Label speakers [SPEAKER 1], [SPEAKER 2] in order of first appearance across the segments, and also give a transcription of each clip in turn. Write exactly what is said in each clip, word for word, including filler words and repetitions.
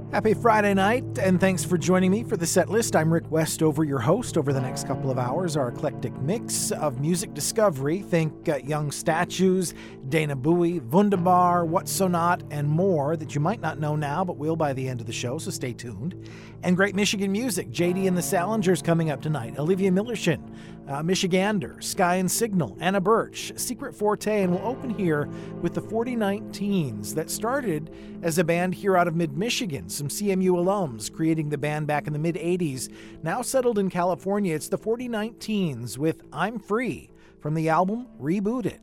[SPEAKER 1] Happy Friday night, and thanks for joining me for the set list. I'm Rick Westover, your host. Over the next couple of hours, our eclectic mix of music discovery. Think uh, Young Statues, Dana Bowie, Wunderbar, What's So Not, and more that you might not know now, but will by the end of the show, so stay tuned. And great Michigan music. J D and the Salingers coming up tonight. Olivia Millershin, uh, Michigander, Sky and Signal, Anna Birch, Secret Forte, and we'll open here with the forty nineteens that started as a band here out of mid-Michigan. Some C M U alums creating the band back in the mid-eighties. Now settled in California, it's the forty nineteens with I'm Free from the album Rebooted.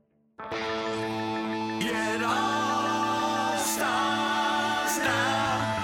[SPEAKER 2] Yeah, it all starts now.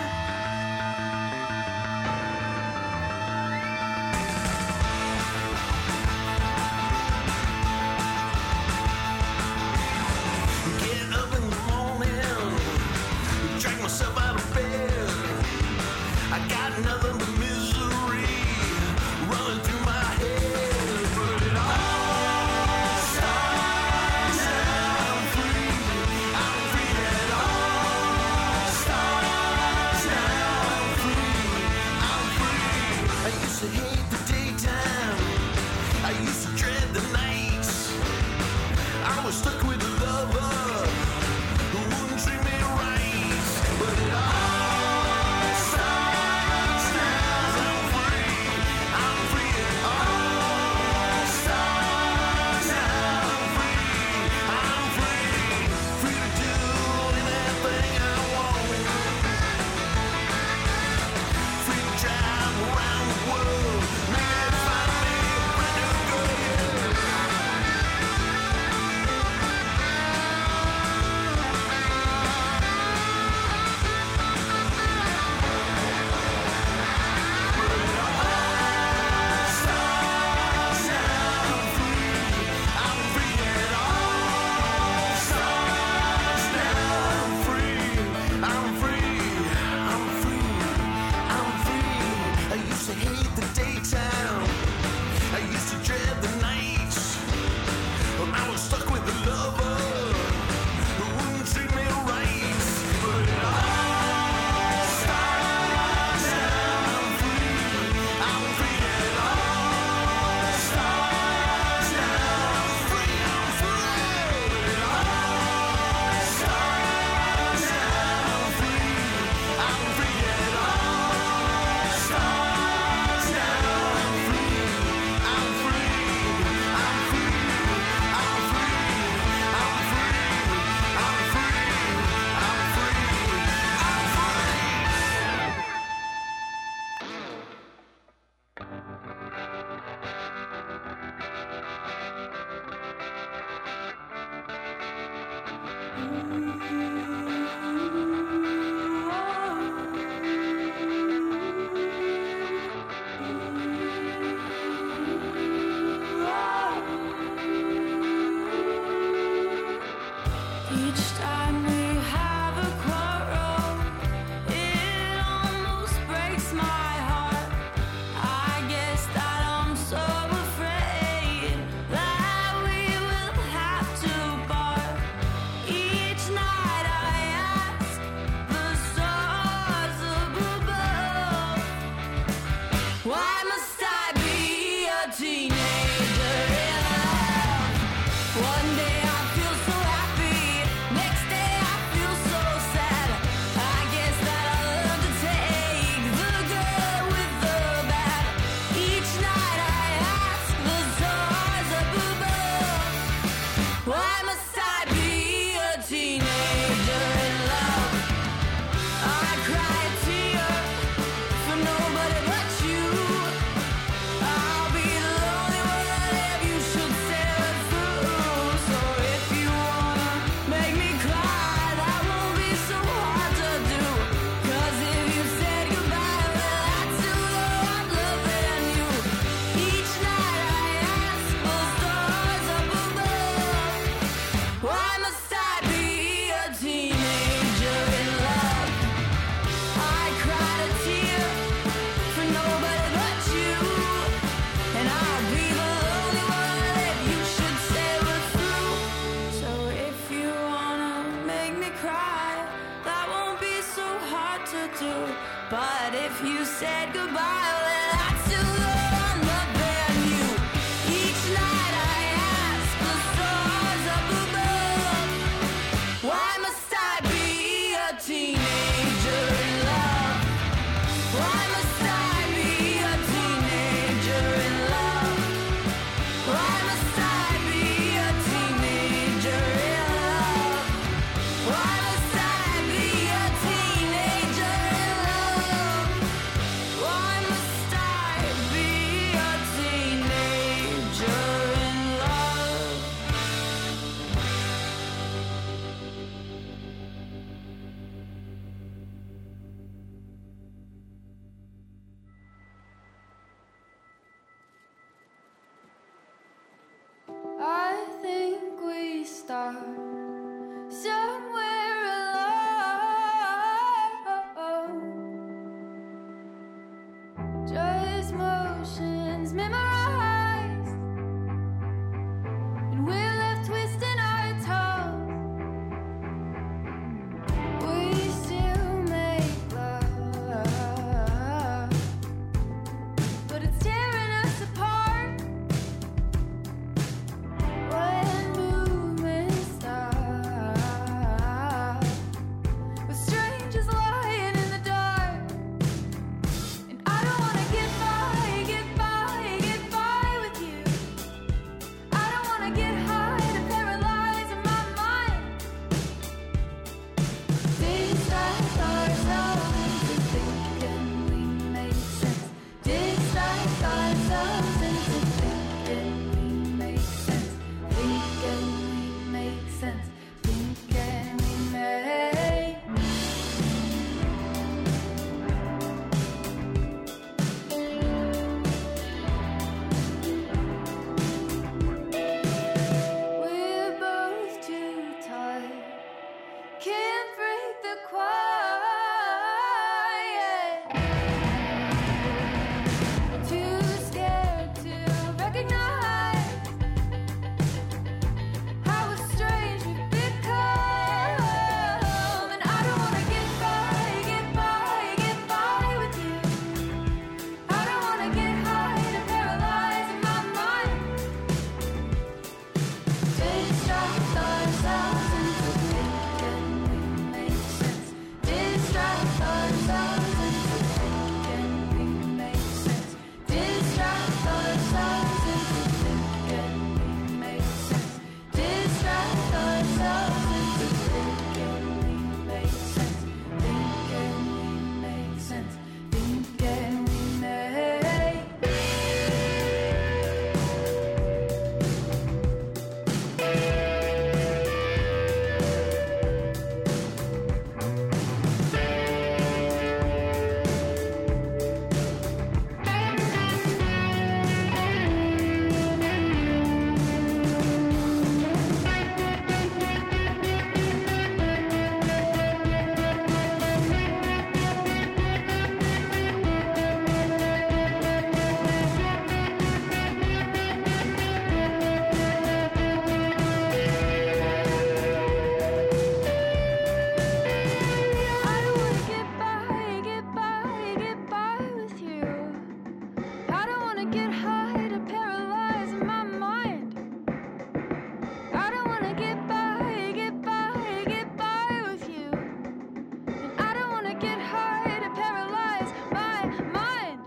[SPEAKER 2] Get up in the morning, drag myself out of bed. I got nothing but misery running through my head. But it all starts now. I'm free. I'm free. It all starts now. I'm free. I'm free. I used to hate the daytime. I used to dread the nights. I was stuck with a lover who wouldn't treat me right. But it all starts now.
[SPEAKER 3] to. But if you said goodbye, well, I'd still go on the venue. Each night I ask the stars up above, why must I be a teenager in love? Why must I be a teenager in love? Why must I be a teenager in love? Why must I be a teenager in love? Why must I be a teenager in love? I think we start somewhere alone. Just motions memorized, and we're left twisting our toes. We still make love, but it's tearing us apart. When movement stops, with strangers lying in the dark, and I don't wanna get by, get by, get by with you. I don't wanna get high to paralyze my mind. Distract ourselves into thinking we make sense. Distract ourselves into thinking we make sense. Thinking we make sense. Thinking we make. We're both too tired, can't break the quiet. Too scared to recognize how strange we've become. And I don't wanna get by, get by, get by with you. I don't wanna get high to paralyze my mind. Distract ourselves into thinking we make sense. Distract ourselves into thinking we make sense. Distract ourselves into thinking we make sense. Distract ourselves into thinking we make sense. Thinking we make sense. Thinking we make. I don't wanna get by, get by, get by with you. I don't wanna get high to paralyze my mind. I don't wanna get by, get by, get by with you. And I don't wanna get high to paralyze my mind.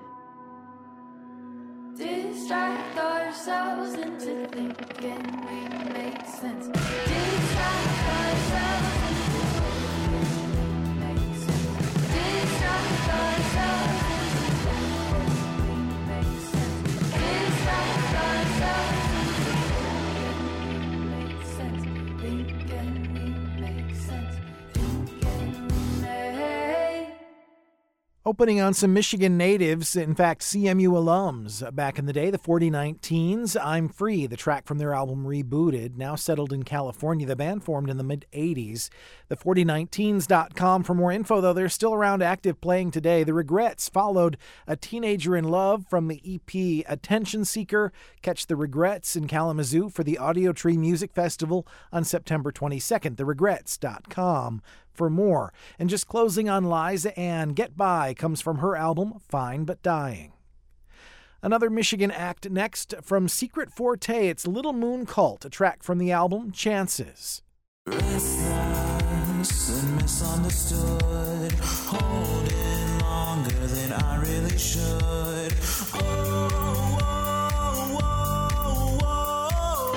[SPEAKER 3] Distract ourselves into thinking we make sense. Distract ourselves into thinking we make sense. Distract ourselves into thinking we make sense. Distract ourselves into thinking we make sense. Thinking we make sense. Thinking we make.
[SPEAKER 1] Opening on some Michigan natives, in fact, C M U alums. Back in the day, the forty nineteens, I'm Free, the track from their album Rebooted. Now settled in California, the band formed in the mid-eighties. the forty nineteens dot com for more info, though they're still around, active, playing today. The Regrets followed A Teenager in Love from the E P Attention Seeker. Catch The Regrets in Kalamazoo for the Audio Tree Music Festival on September twenty-second. the regrets dot com for more. And just closing on Liza Ann, Get By comes from her album Fine But Dying. Another Michigan act next from Secret Forte. It's Little Moon Cult, a track from the album Chances.
[SPEAKER 4] Restless and misunderstood, holding longer than I really should. Oh, whoa, whoa,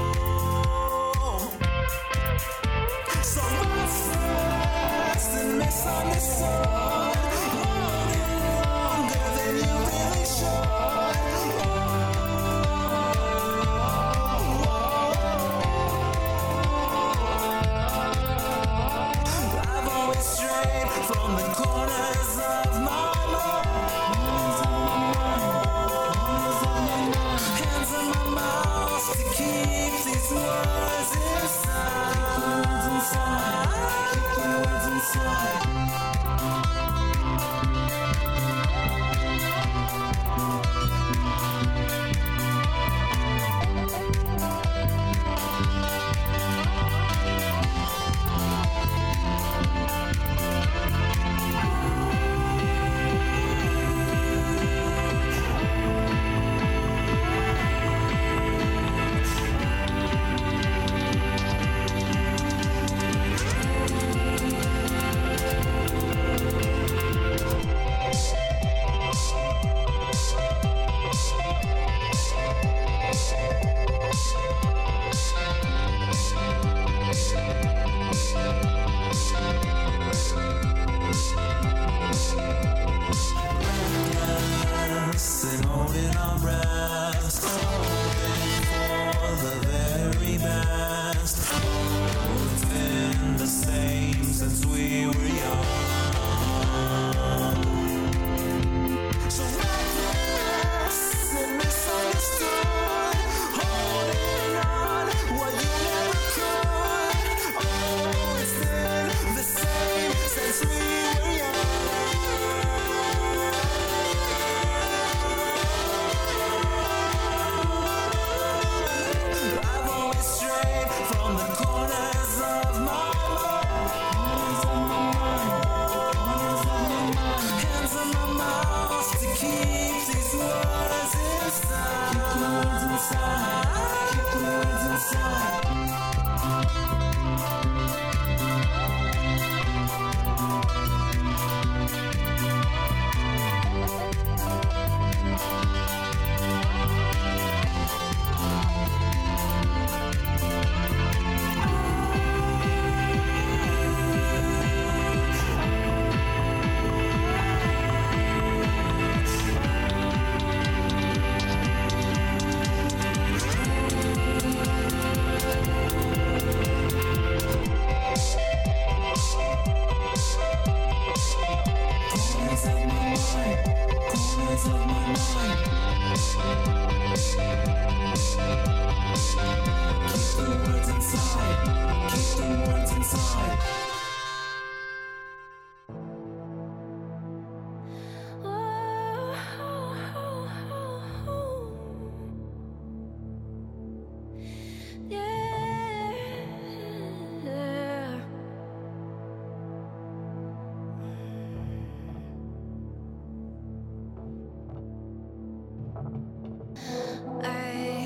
[SPEAKER 4] whoa. So restless and misunderstood, holding longer than you really should. From the corners of my mind, hands on my mouth to keep these words inside. Keep the words inside.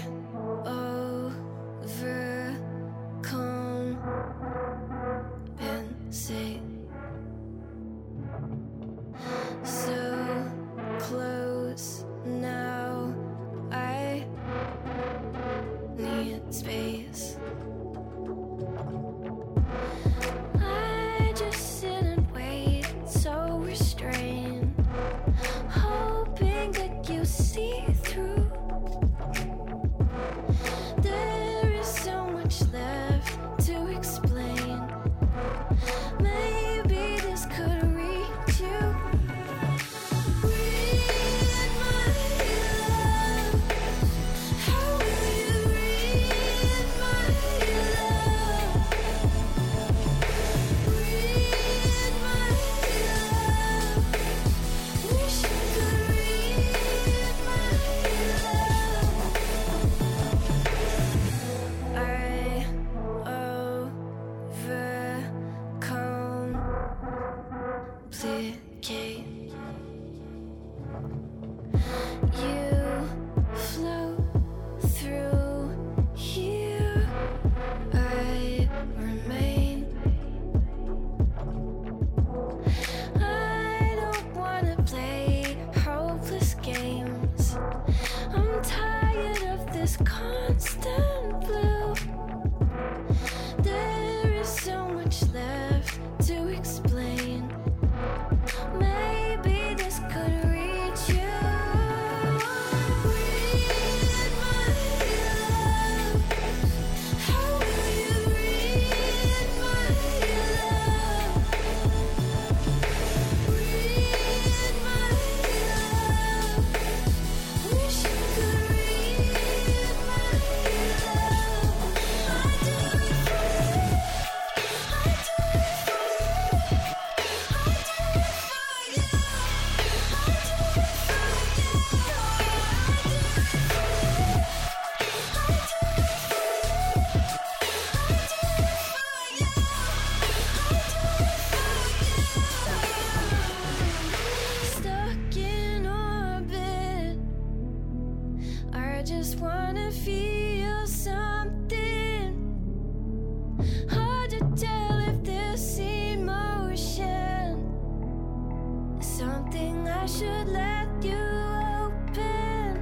[SPEAKER 3] I overcome. duplicate. You float through here, I remain. I don't wanna play hopeless games. I'm tired of this constant blue. There is so much left to explain. Maybe this could reach you. Read my love. How will you read my love? Read my love. Wish you could read my love. I do it for you. I do it for you. I do it for you. I do it for you. I do it for you. I do it for you. Stuck in orbit. I just wanna feel something. Hard to tell if this emotion is something I should let you open.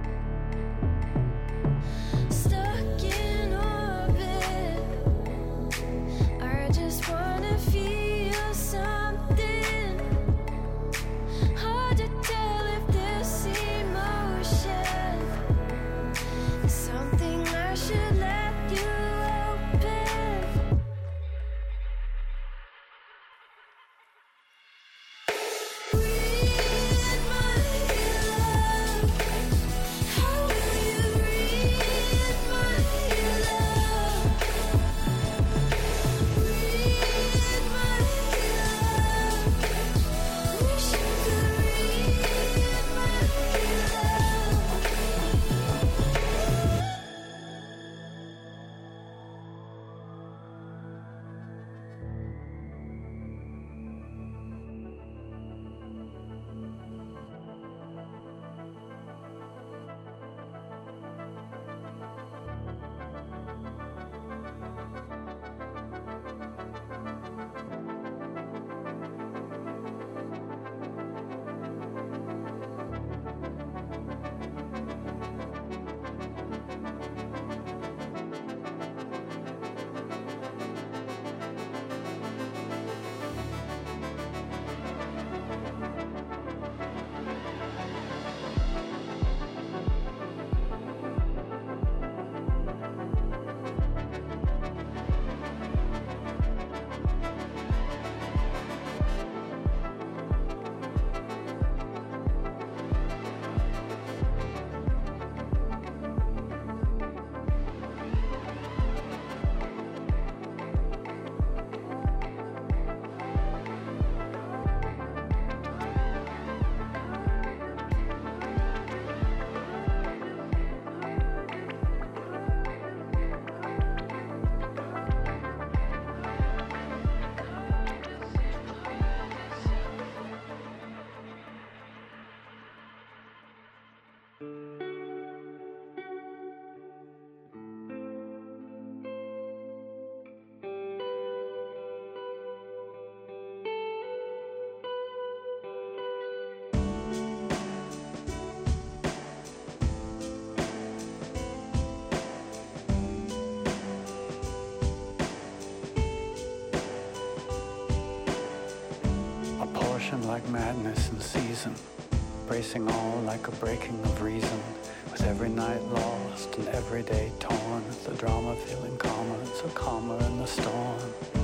[SPEAKER 3] Stuck in orbit. I just wanna feel something. Hard to tell if this emotion is something I should let you open. Read my love. How will you read my love? Read my love. Wish you could read my love.
[SPEAKER 5] A portion like madness in season, bracing all like a breaking of reason, with every night lost and every day torn, the drama feeling calmer, so calmer in the storm.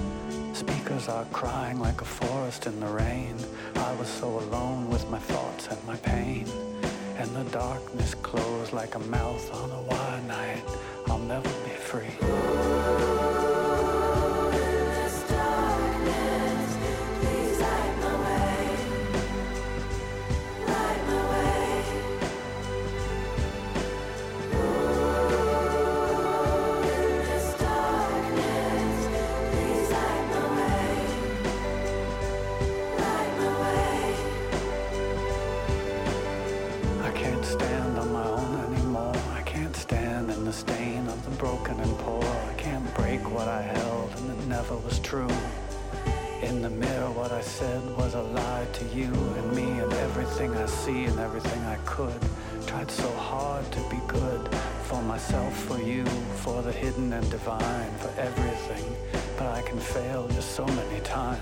[SPEAKER 5] Speakers are crying like a forest in the rain. I was so alone with my thoughts and my pain, and the darkness closed like a mouth on a wide night. I'll never be free.
[SPEAKER 3] This darkness, please light my way. Light my way. This darkness, please light my way. Light my
[SPEAKER 5] never was true. In the mirror, what I said was a lie to you and me and everything I see and everything I could. Tried so hard to be good for myself, for you, for the hidden and divine, for everything. But I can fail just so many times.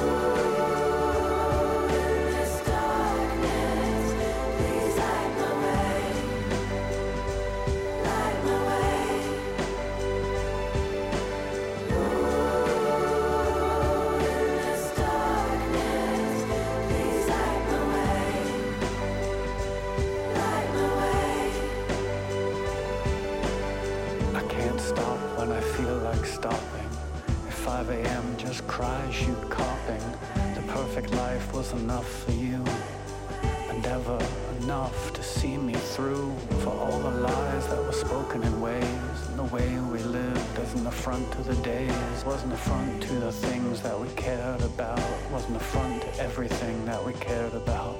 [SPEAKER 5] five a.m. just cries, shoot copping. The perfect life was enough for you, and never enough to see me through. For all the lies that were spoken in ways, and the way we lived as an affront to the days. Wasn't affront to the things that we cared about, wasn't affront to everything that we cared about.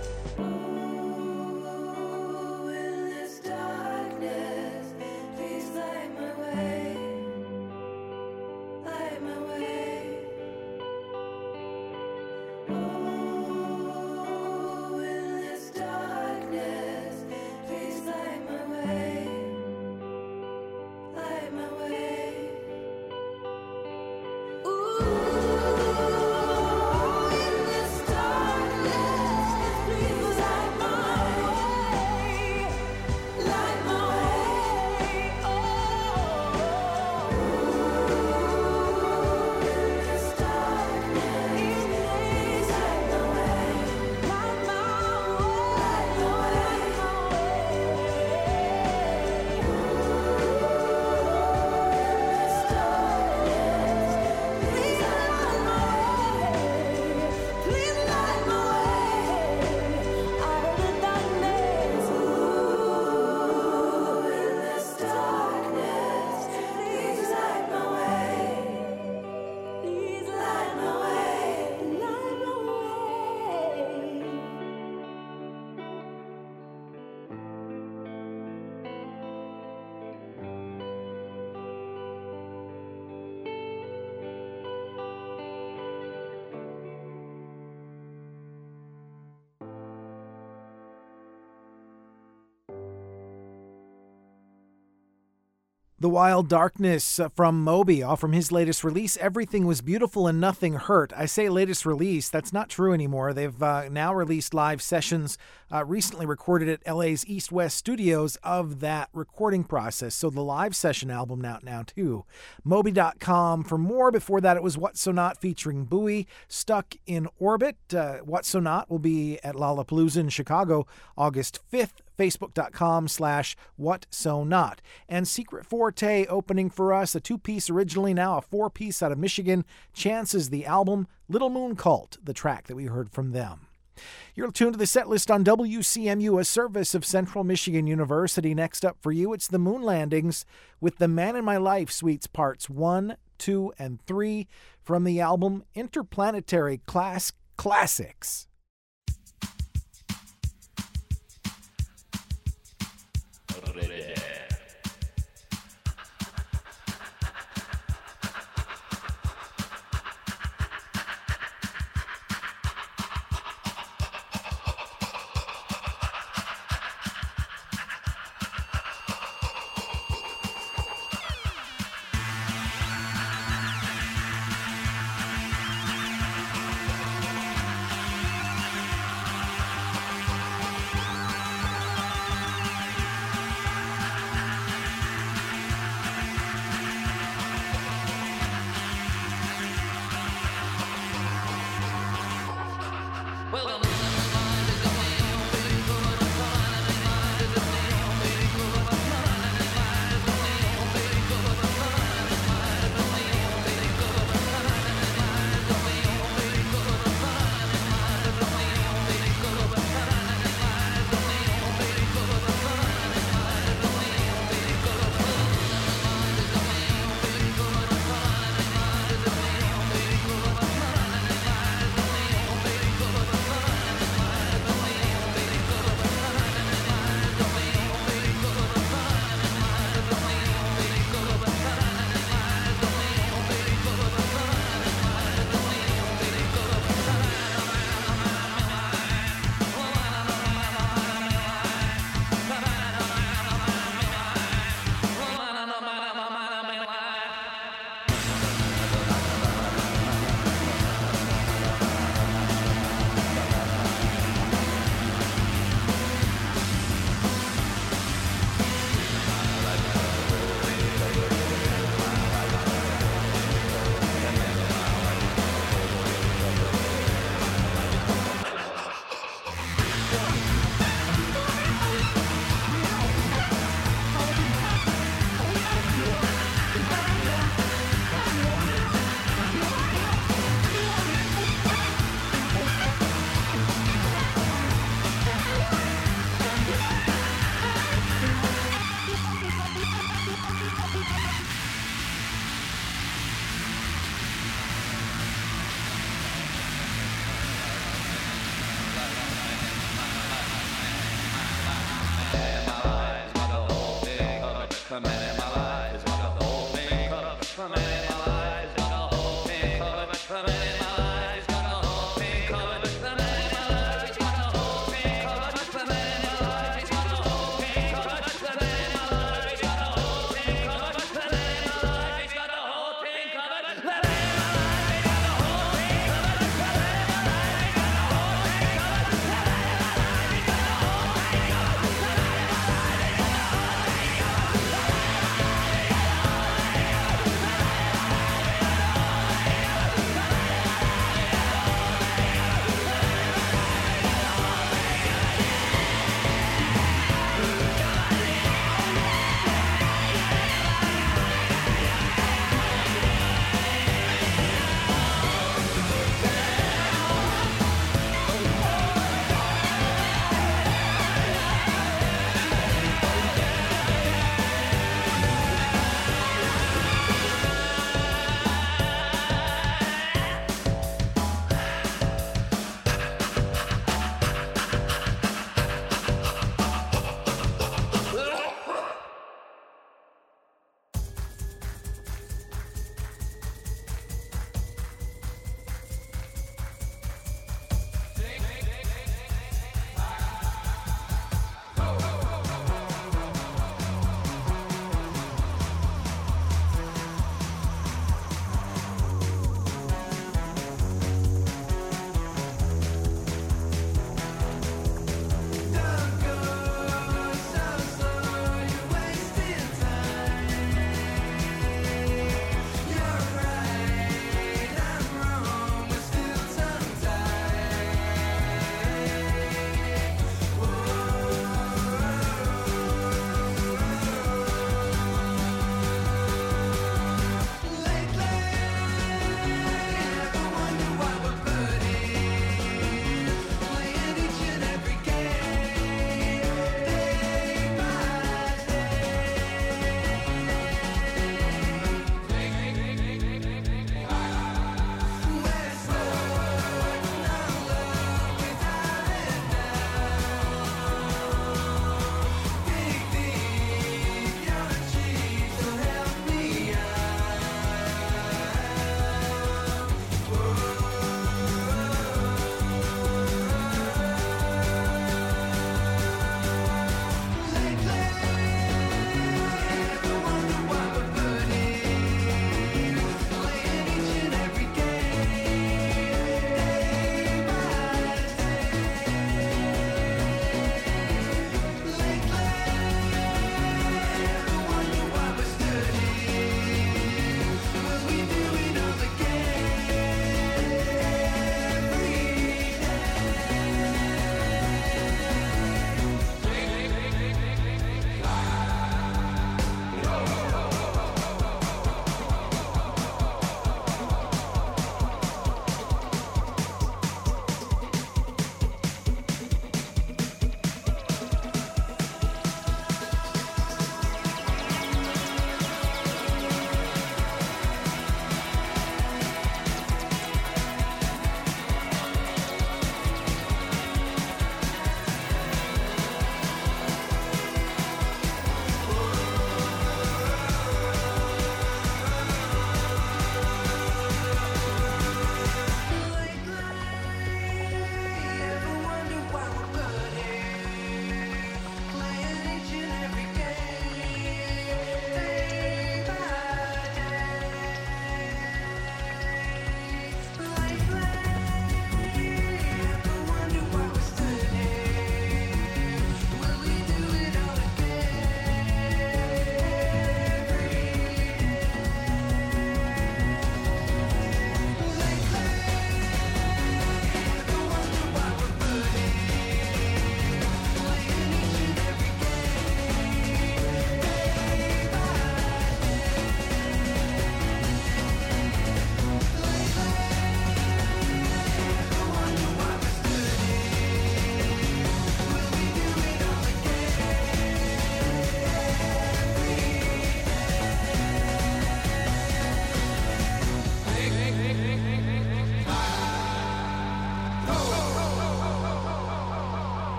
[SPEAKER 1] The Wild Darkness from Moby, off from his latest release, Everything Was Beautiful and Nothing Hurt. I say latest release, that's not true anymore. They've uh, now released live sessions uh, recently recorded at L A's East West Studios of that recording process. So the live session album out now too. Moby dot com for more. Before that it was What So Not featuring Bowie, Stuck in Orbit. Uh, What So Not will be at Lollapalooza in Chicago August fifth. Facebook.com slash What So Not. And Secret Forte opening for us, a two-piece originally, now a four-piece out of Michigan. Chances, the album, Little Moon Cult, the track that we heard from them. You're tuned to the set list on W C M U, a service of Central Michigan University. Next up for you, it's the Moon Landings with The Man in My Life Suites Parts one, two, and three from the album Interplanetary Class Classics.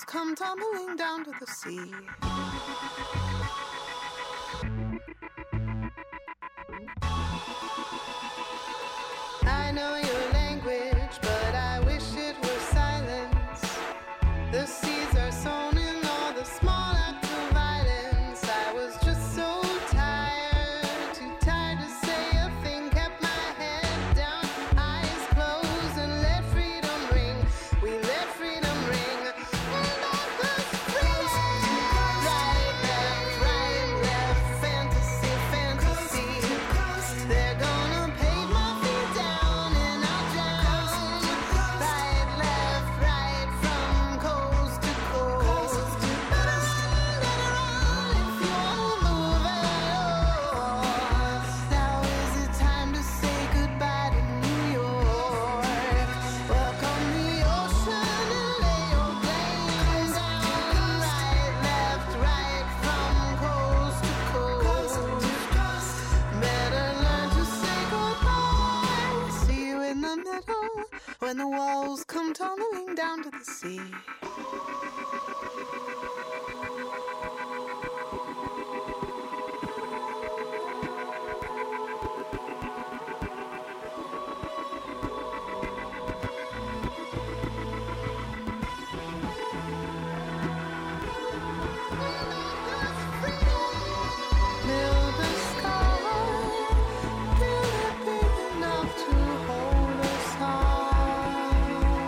[SPEAKER 6] come tumbling down to the sea. I know your language, but I wish it were silence. The seeds are sown in all the small acts of violence. I was just so tired, too tired to say a thing. Kept my head down, eyes closed, and let freedom ring. We let freedom ring. And I was free. Right, left, right, left. Fantasy, fantasy. They're gonna pave my feet down and I'll drown. Right, left, right, from coast to coast. But I'm not if you won't move at all. Now is it time to say goodbye to New York? Welcome the ocean and lay your blame down. Right, left, right, from coast to coast. Better learn to say goodbye. See you in the middle when the walls come tumbling down to the sea. Build a sky, build it big enough to hold us all.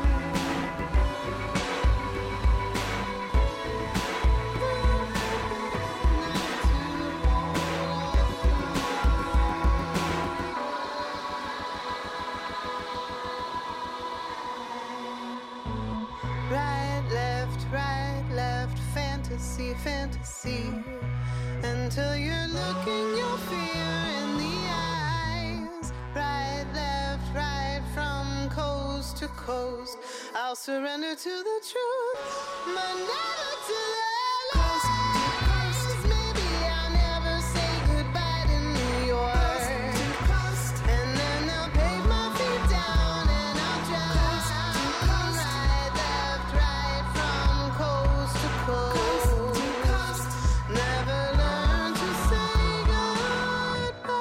[SPEAKER 6] Right, left, right, left, fantasy, fantasy. Until you're looking your fear in the eyes. Right, left, right, from coast to coast. I'll surrender to the truth, but never to the lies. Maybe I'll never say goodbye to New York. And then they'll pave my feet down and I'll drown. Right, left, right, from coast to coast. Never learn to say goodbye.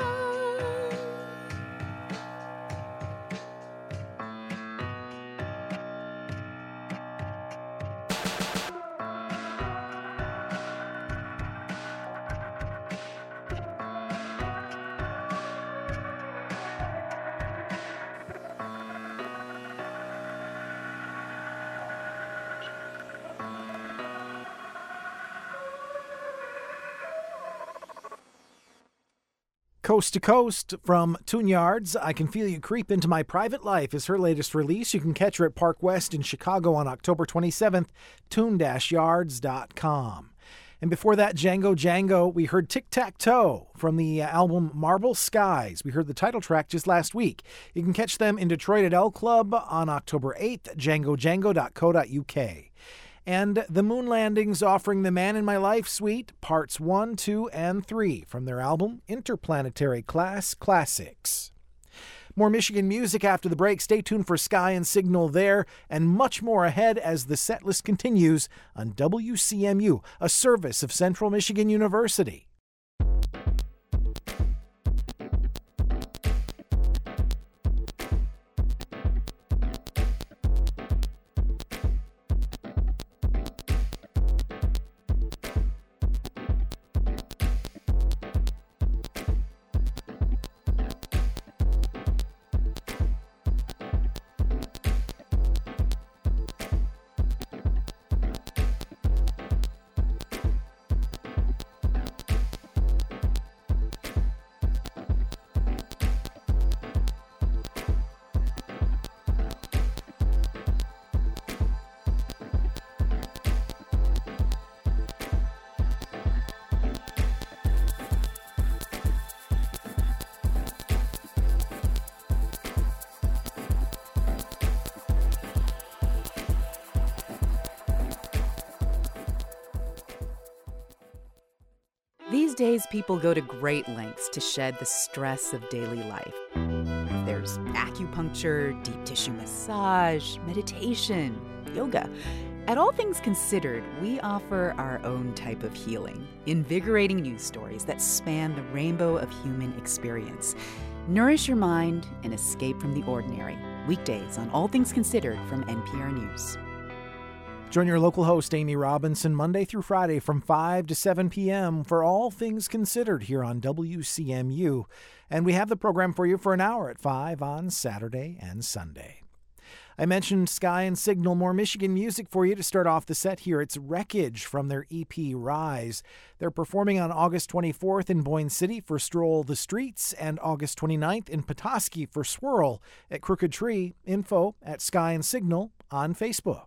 [SPEAKER 1] Coast to Coast from Tune Yards. I Can Feel You Creep Into My Private Life is her latest release. You can catch her at Park West in Chicago on October twenty-seventh, tune yards dot com. And before that, Django Django, we heard Tic Tac Toe from the album Marble Skies. We heard the title track just last week. You can catch them in Detroit at L Club on October eighth, django django dot co dot u k. And The Moon Landings offering the Man in My Life Suite, parts one, two, and three from their album Interplanetary Class Classics. More Michigan music after the break. Stay tuned for Sky and Signal there, and much more ahead as the set list continues on W C M U, a service of Central Michigan University.
[SPEAKER 7] These days, people go to great lengths to shed the stress of daily life. There's acupuncture, deep tissue massage, meditation, yoga. At All Things Considered, we offer our own type of healing, invigorating news stories that span the rainbow of human experience. Nourish your mind and escape from the ordinary. Weekdays on All Things Considered from N P R News.
[SPEAKER 1] Join your local host, Amy Robinson, Monday through Friday from five to seven p.m. for All Things Considered here on W C M U. And we have the program for you for an hour at five on Saturday and Sunday. I mentioned Sky and Signal, more Michigan music for you to start off the set here. It's Wreckage from their E P Rise. They're performing on August twenty-fourth in Boyne City for Stroll the Streets and August twenty-ninth in Petoskey for Swirl at Crooked Tree. Info at Sky and Signal on Facebook.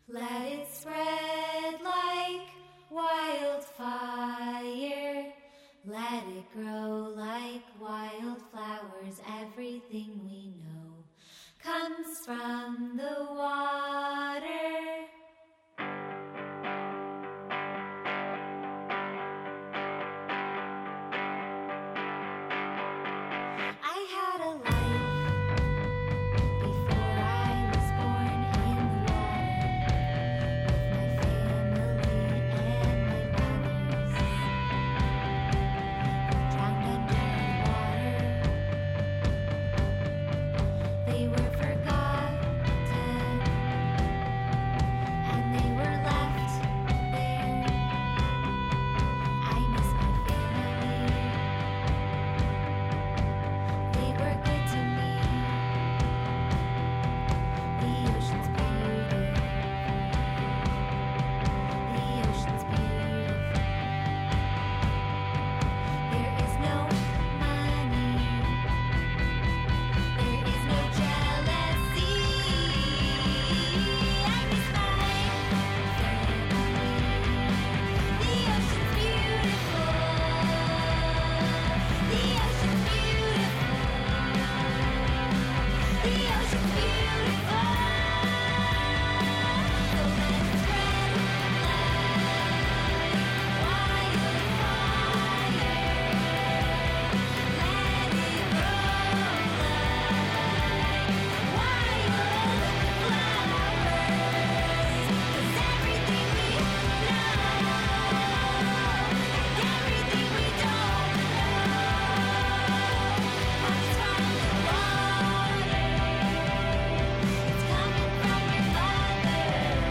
[SPEAKER 3] Let it spread like wildfire. Let it grow like wildflowers. Everything we know comes from the water. I had a life before I was born in the water with my family and my brothers. Drowned underwater. They were forgotten and they were left there. I miss my family. They were good to me. The ocean's beautiful. The ocean's beautiful. There is no money. There is no jealousy. I miss my family. The ocean's beautiful. The ocean's beautiful. The ocean's beautiful. So let it spread like wildfire. Let it grow like wildflowers. 'Cause everything we know and everything we don't know comes from the water. It's coming from your father.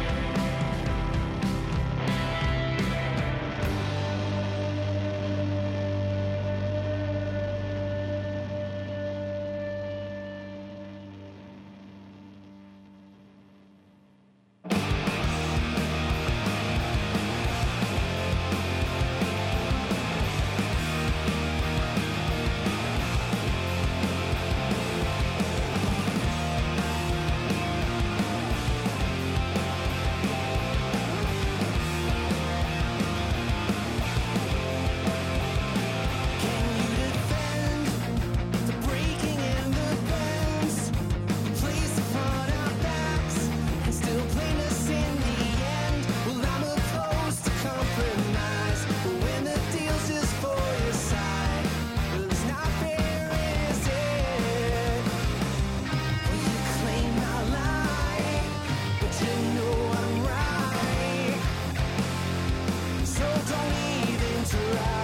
[SPEAKER 4] Can you defend the breaking and the bends? Place upon our backs and still blame us in the end. Well, I'm opposed to compromise, but when the deal's just for your side, well, it's not fair, is it? Well, you claim I lie, but you know I'm right, so don't even try.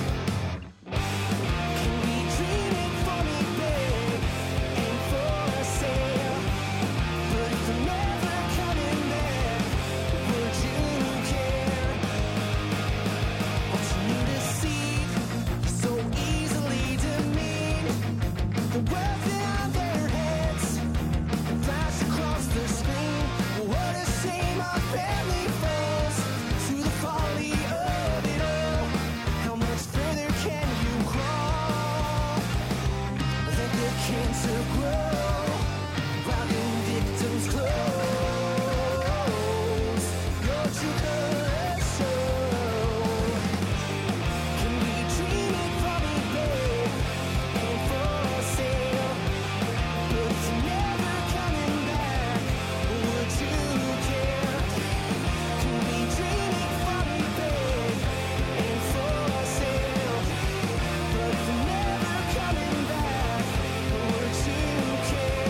[SPEAKER 4] Can we dream it for me big and for sale? But if I'm never coming back, would you care? What you need to see so easily demean the wealth in their heads and flash across the screen. What a shame our family falls to the folly of it all. How much further can you crawl? Let the cancer grow while your victims close your true colors show. Can we dream it for me big and for sale? But it's never coming back. Would you care? Can we dream it for me big and for sale? But it's never coming back. Would you care?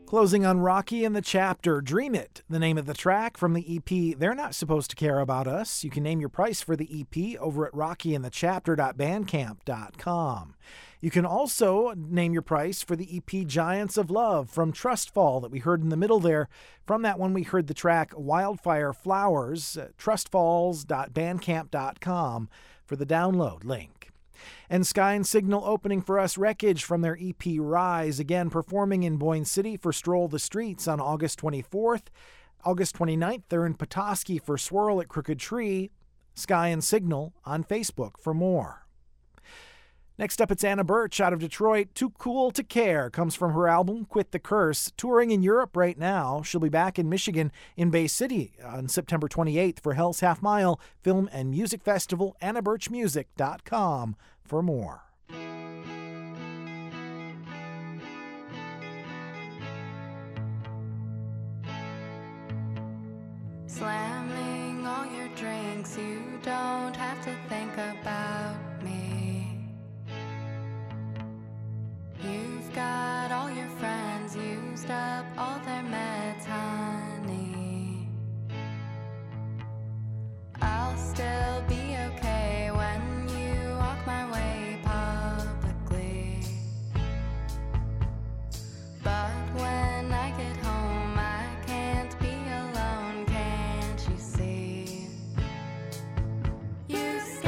[SPEAKER 1] Closing on Rocky and the Chapter, Dream It, the name of the track from the E P They're Not Supposed to Care About Us. You can name your price for the E P over at rocky and the chapter dot bandcamp dot com. You can also name your price for the E P Giants of Love from Trustfall that we heard in the middle there. From that one, we heard the track Wildfire Flowers, uh, trustfalls dot bandcamp dot com for the download link. And Sky and Signal opening for us Wreckage from their E P Rise, again performing in Boyne City for Stroll the Streets on August twenty-fourth. August twenty-ninth, they're in Petoskey for Swirl at Crooked Tree. Sky and Signal on Facebook for more. Next up, it's Anna Birch out of Detroit. Too Cool to Care comes from her album Quit the Curse. Touring in Europe right now. She'll be back in Michigan in Bay City on September twenty-eighth for Hell's Half Mile Film and Music Festival. anna birch music dot com for more.
[SPEAKER 3] Slamming all your drinks, you don't have to think about me. You've got all your friends used up all their meds, honey. I'll still be okay when you walk my way publicly. But when I get home, I can't be alone, can't you see? You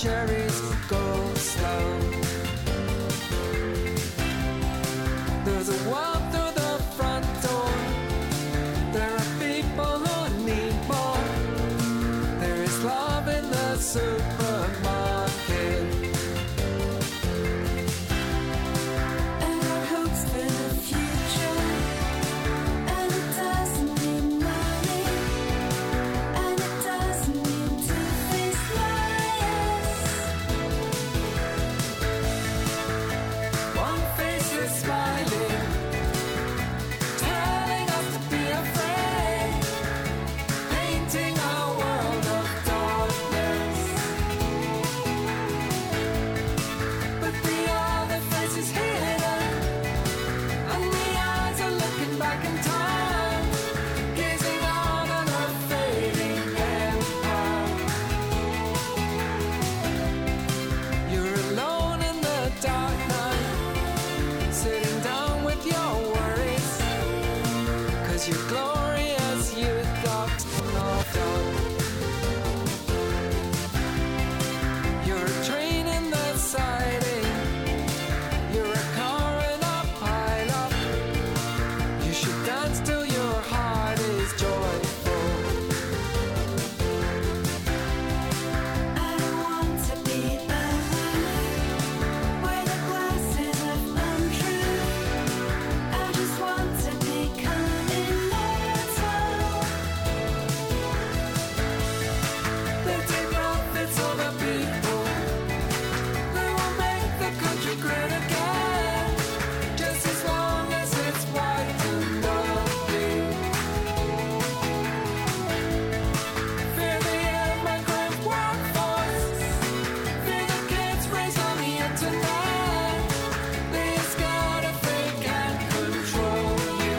[SPEAKER 8] cherries go slow. There's a world through the front door. There are people who need more. There is love in the supermarket.
[SPEAKER 3] And our hopes for the future. And it doesn't mean money. And it doesn't mean two-faced liars.
[SPEAKER 8] One face is smiling, telling us to be afraid, painting a world of darkness. But the other face is hidden, and the eyes are looking back in time, gazing out on a fading empire. You're alone in the dark night, sitting down with your worries, 'cause your glorious youth got knocked out. You're a train in the siding, you're a car in a pile-up. You should dance till your heart is joyful.
[SPEAKER 3] I don't want to be aloof, where the glass is of untruth. I just want to become immortal.
[SPEAKER 8] They take profits over people. They will make the country great again, just as long as it's white and lovely. Fear the immigrant workforce. Fear the kids raised on the internet. They scout if they can control you.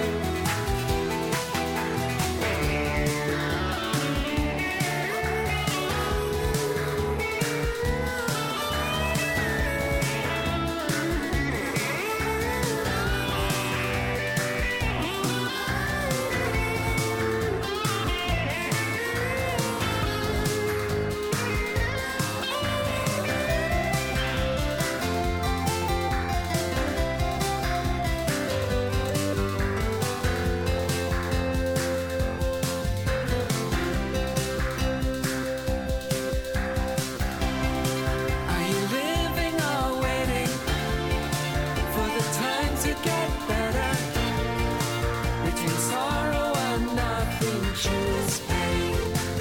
[SPEAKER 8] Are you living or waiting for the time to get better? Between sorrow and nothing, choose pain.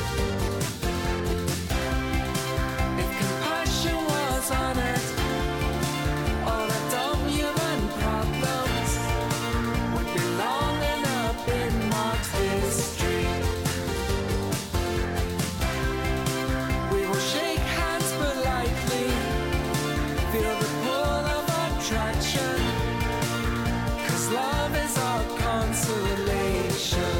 [SPEAKER 8] If compassion was honored, all the dumb human problems would be long enough in marked history. We will shake hands politely, feel the pull of attraction, 'cause love is our consolation.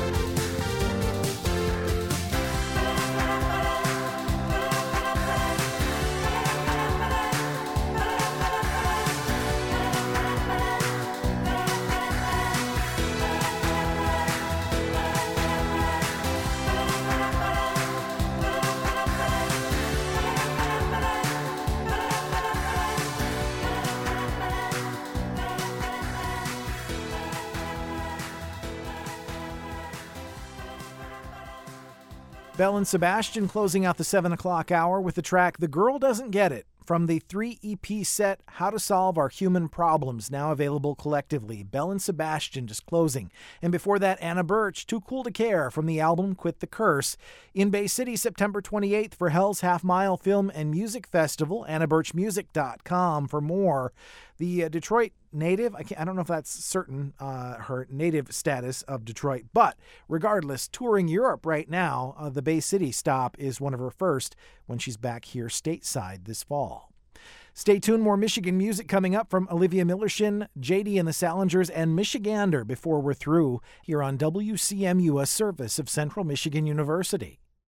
[SPEAKER 1] Belle and Sebastian closing out the seven o'clock hour with the track The Girl Doesn't Get It from the three E P set How to Solve Our Human Problems, now available collectively. Belle and Sebastian just closing. And before that, Anna Birch, Too Cool to Care from the album Quit the Curse. In Bay City, September twenty-eighth for Hell's Half Mile Film and Music Festival, anna birch music dot com for more. The uh, Detroit native, I, can't, I don't know if that's certain, uh, her native status of Detroit, but regardless, touring Europe right now, uh, the Bay City stop is one of her first when she's back here stateside this fall. Stay tuned, more Michigan music coming up from Olivia Millershin, J D and the Salingers, and Michigander before we're through here on W C M U, a service of Central Michigan University.